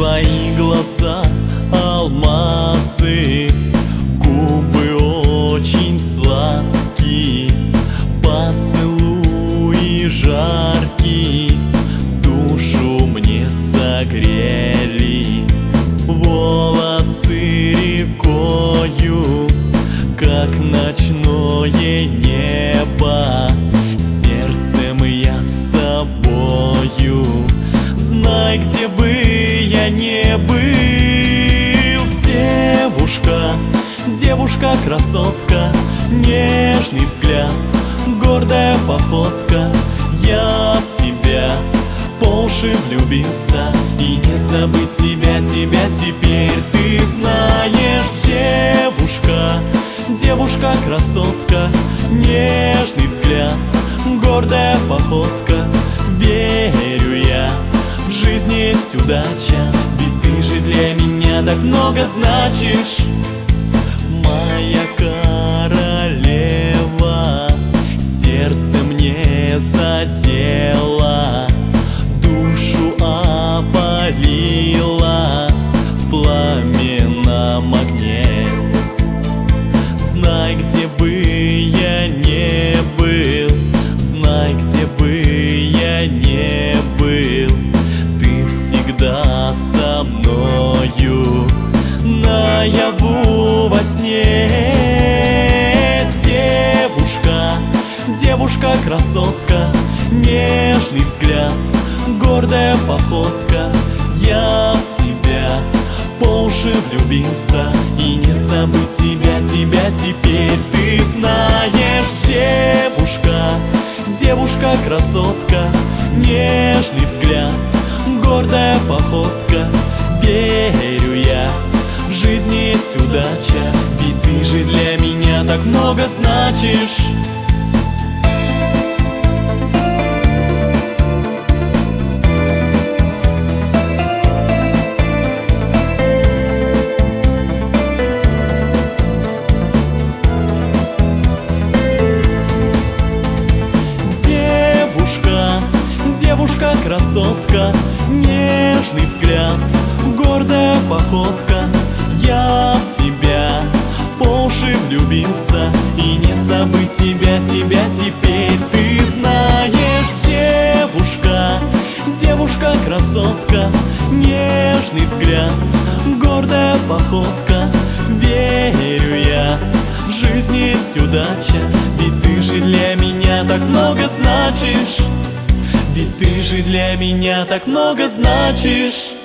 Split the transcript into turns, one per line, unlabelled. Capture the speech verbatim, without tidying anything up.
Твои глаза алмазы, губы очень сладкие, поцелуи жаркие душу мне согрели. Волосы рекою, как ночное небо, сердцем я с тобою. Знай, где бы я не был, девушка, девушка-красотка, нежный взгляд, гордая походка. Я в тебя по уши влюбился, и не забыть тебя, тебя теперь. Ты знаешь, девушка, девушка-красотка, нежный взгляд, гордая походка. Верю я, в жизни есть удача, ведь ты же для меня так много значишь. Моя королева, сердце мне задела, душу опалила в пламенном огне. Знай, где бы я не был, знай, где бы я не был, ты всегда со мною, наяву во сне. Девушка, девушка-красотка, нежный взгляд, гордая походка. Я в тебя по уши влюбился, и не забыть тебя, тебя теперь. Ты знаешь, девушка, девушка-красотка, нежный взгляд, гордая походка. Верю я, в жизни есть удача, ведь ты же для меня так много значишь. Девушка-красотка, нежный взгляд, гордая походка. Я в тебя по уши влюбился, и не забыть тебя, тебя теперь. Ты знаешь, девушка, девушка-красотка, нежный взгляд, гордая походка. Верю я, в жизни есть удача, ведь ты же для меня так много значишь. Ведь ты же для меня так много значишь.